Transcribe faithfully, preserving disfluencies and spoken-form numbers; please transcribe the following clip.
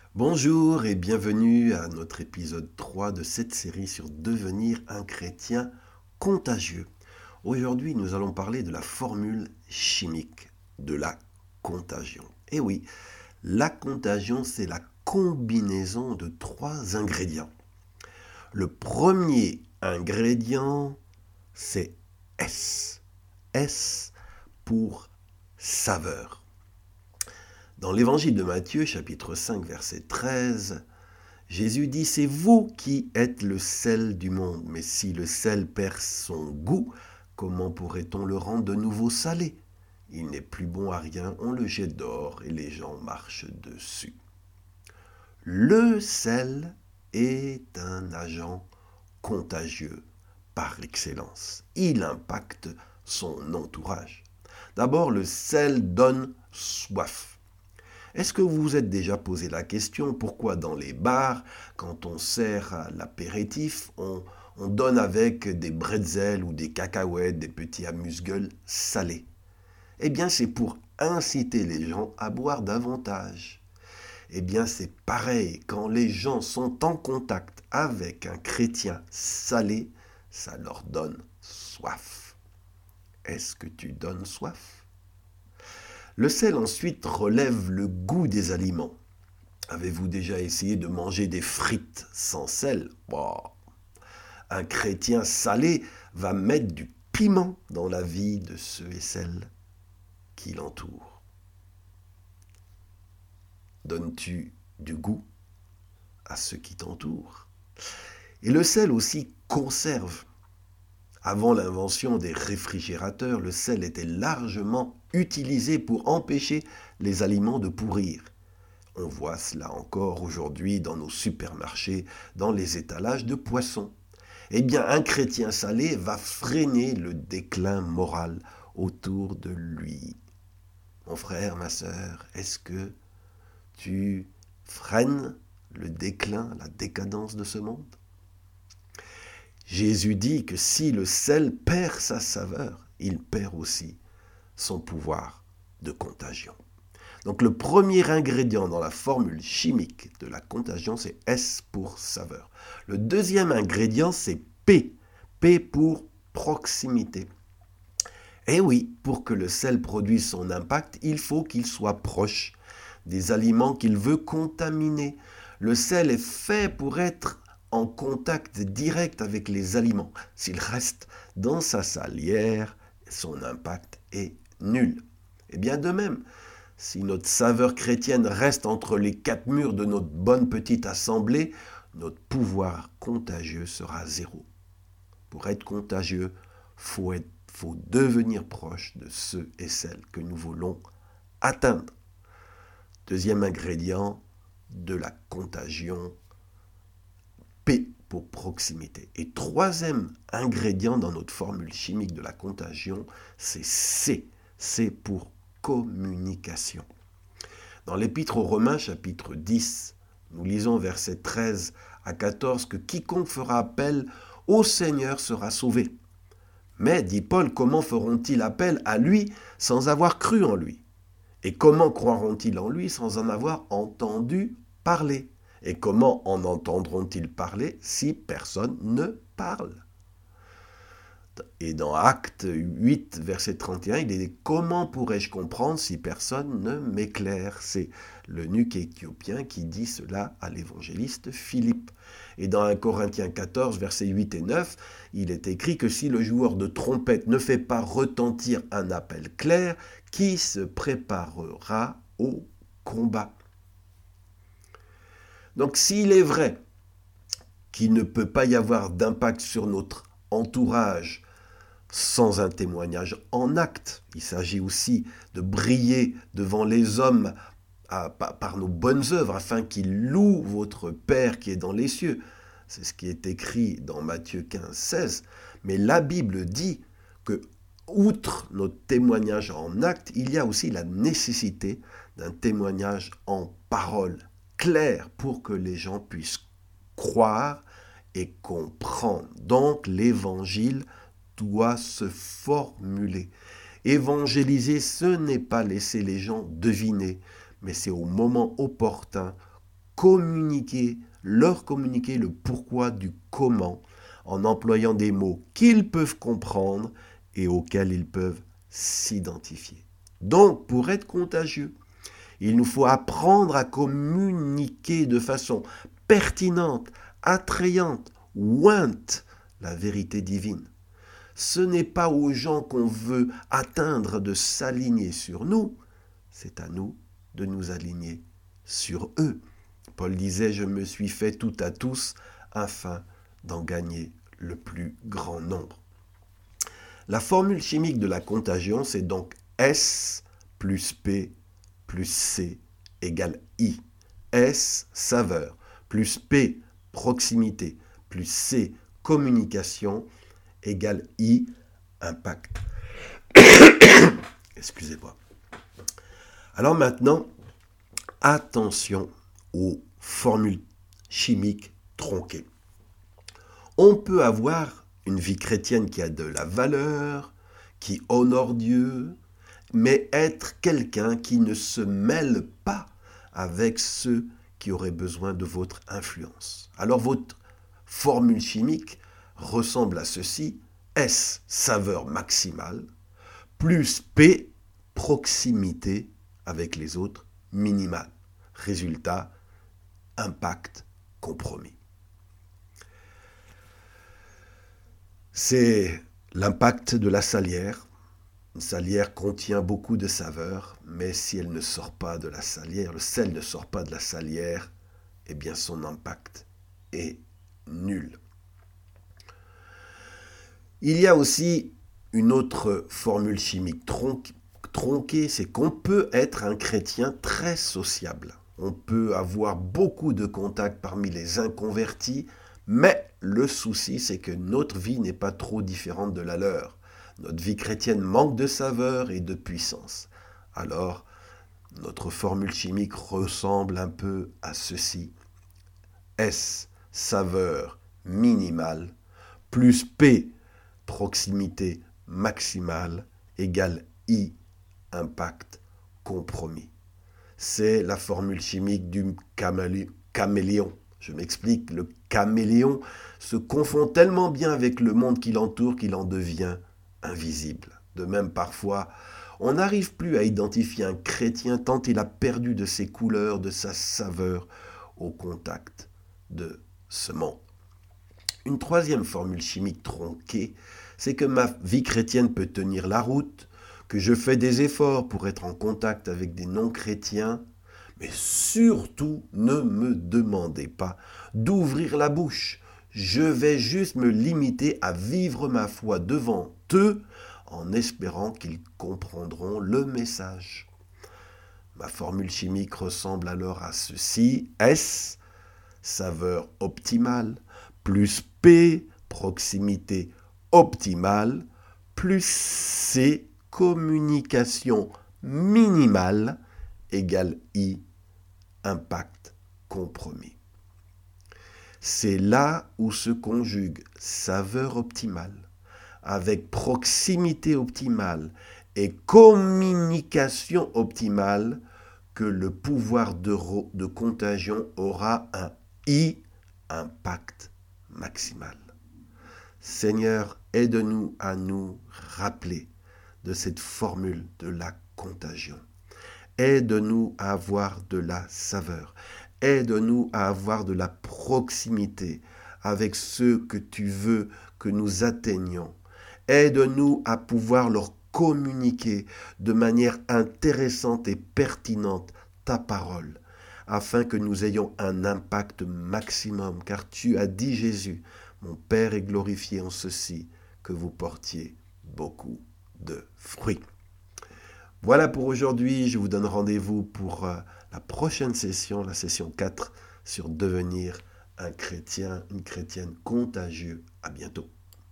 Bonjour et bienvenue à notre épisode trois de cette série sur devenir un chrétien contagieux. Aujourd'hui, nous allons parler de la formule chimique de la contagion. Et oui, la contagion, c'est la combinaison de trois ingrédients. Le premier ingrédient, c'est S. S pour saveur. Dans l'évangile de Matthieu, chapitre cinq, verset treize, Jésus dit « C'est vous qui êtes le sel du monde, mais si le sel perd son goût, comment pourrait-on le rendre de nouveau salé? Il n'est plus bon à rien, on le jette dehors et les gens marchent dessus. » Le sel est un agent contagieux par excellence. Il impacte son entourage. D'abord, le sel donne soif. Est-ce que vous vous êtes déjà posé la question pourquoi dans les bars, quand on sert à l'apéritif, on, on donne avec des bretzels ou des cacahuètes, des petits amuse-gueules salés? Eh bien, c'est pour inciter les gens à boire davantage. Eh bien, c'est pareil, quand les gens sont en contact avec un chrétien salé, ça leur donne soif. Est-ce que tu donnes soif? Le sel ensuite relève le goût des aliments. Avez-vous déjà essayé de manger des frites sans sel? Wow. Un chrétien salé va mettre du piment dans la vie de ceux et celles qui l'entourent. Donnes-tu du goût à ceux qui t'entourent? Et le sel aussi conserve. Avant l'invention des réfrigérateurs, le sel était largement utilisé pour empêcher les aliments de pourrir. On voit cela encore aujourd'hui dans nos supermarchés, dans les étalages de poissons. Eh bien, un chrétien salé va freiner le déclin moral autour de lui. Mon frère, ma sœur, est-ce que tu freines le déclin, la décadence de ce monde? Jésus dit que si le sel perd sa saveur, il perd aussi son pouvoir de contagion. Donc le premier ingrédient dans la formule chimique de la contagion, c'est S pour saveur. Le deuxième ingrédient, c'est P. P pour proximité. Et oui, pour que le sel produise son impact, il faut qu'il soit proche des aliments qu'il veut contaminer. Le sel est fait pour être en contact direct avec les aliments. S'il reste dans sa salière, son impact est nul. Et bien de même, si notre saveur chrétienne reste entre les quatre murs de notre bonne petite assemblée, notre pouvoir contagieux sera zéro. Pour être contagieux, il faut, être, faut devenir proche de ceux et celles que nous voulons atteindre. Deuxième ingrédient de la contagion, P pour proximité. Et troisième ingrédient dans notre formule chimique de la contagion, c'est C. C pour communication. Dans l'Épître aux Romains, chapitre dix, nous lisons versets treize à quatorze que quiconque fera appel au Seigneur sera sauvé. Mais, dit Paul, comment feront-ils appel à lui sans avoir cru en lui? Et comment croiront-ils en lui sans en avoir entendu parler? Et comment en entendront-ils parler si personne ne parle? Et dans Actes huit, verset trente et un, il est dit « Comment pourrais-je comprendre si personne ne m'éclaire ?» C'est l'eunuque éthiopien qui dit cela à l'évangéliste Philippe. Et dans un Corinthiens quatorze, versets huit et neuf, il est écrit que si le joueur de trompette ne fait pas retentir un appel clair, qui se préparera au combat? Donc s'il est vrai qu'il ne peut pas y avoir d'impact sur notre entourage sans un témoignage en acte, il s'agit aussi de briller devant les hommes à, par nos bonnes œuvres afin qu'ils louent votre Père qui est dans les cieux. C'est ce qui est écrit dans Matthieu quinze, seize. Mais la Bible dit que, outre notre témoignage en acte, il y a aussi la nécessité d'un témoignage en parole claire pour que les gens puissent croire et comprendre. Donc l'évangile doit se formuler. Évangéliser, ce n'est pas laisser les gens deviner, mais c'est au moment opportun communiquer, leur communiquer le pourquoi du comment en employant des mots qu'ils peuvent comprendre et auxquels ils peuvent s'identifier. Donc, pour être contagieux, il nous faut apprendre à communiquer de façon pertinente, attrayante, ointe la vérité divine. Ce n'est pas aux gens qu'on veut atteindre de s'aligner sur nous, c'est à nous de nous aligner sur eux. Paul disait « Je me suis fait tout à tous afin d'en gagner le plus grand nombre ». La formule chimique de la contagion, c'est donc S plus P plus C égale I. S, saveur, plus P, proximité, plus C, communication, égale I, impact. Excusez-moi. Alors maintenant, attention aux formules chimiques tronquées. On peut avoir une vie chrétienne qui a de la valeur, qui honore Dieu, mais être quelqu'un qui ne se mêle pas avec ceux qui auraient besoin de votre influence. Alors votre formule chimique ressemble à ceci: S, saveur maximale, plus P, proximité avec les autres minimale. Résultat, impact compromis. C'est l'impact de la salière. Une salière contient beaucoup de saveur, mais si elle ne sort pas de la salière, le sel ne sort pas de la salière, eh bien son impact est nul. Il y a aussi une autre formule chimique tronquée, c'est qu'on peut être un chrétien très sociable. On peut avoir beaucoup de contacts parmi les inconvertis, mais le souci, c'est que notre vie n'est pas trop différente de la leur. Notre vie chrétienne manque de saveur et de puissance. Alors, notre formule chimique ressemble un peu à ceci. S, saveur minimale, plus P, proximité maximale, égale I, impact compromis. C'est la formule chimique du camélé- caméléon. Je m'explique, le caméléon se confond tellement bien avec le monde qui l'entoure qu'il en devient invisible. De même, parfois, on n'arrive plus à identifier un chrétien tant il a perdu de ses couleurs, de sa saveur au contact de ce monde. Une troisième formule chimique tronquée, c'est que ma vie chrétienne peut tenir la route, que je fais des efforts pour être en contact avec des non-chrétiens, mais surtout ne me demandez pas d'ouvrir la bouche. Je vais juste me limiter à vivre ma foi devant eux en espérant qu'ils comprendront le message. Ma formule chimique ressemble alors à ceci. S, saveur optimale, plus P, proximité optimale, plus C, communication minimale, égale I, impact compromis. C'est là où se conjugue saveur optimale avec proximité optimale et communication optimale que le pouvoir de, de contagion aura un I, impact maximal. Seigneur, aide-nous à nous rappeler de cette formule de la contagion. Aide-nous à avoir de la saveur. Aide-nous à avoir de la proximité avec ceux que tu veux que nous atteignions. Aide-nous à pouvoir leur communiquer de manière intéressante et pertinente ta parole, afin que nous ayons un impact maximum, car tu as dit, Jésus, mon Père est glorifié en ceci, que vous portiez beaucoup de fruits. Voilà pour aujourd'hui, je vous donne rendez-vous pour la prochaine session, la session quatre, sur devenir un chrétien, une chrétienne contagieux. À bientôt.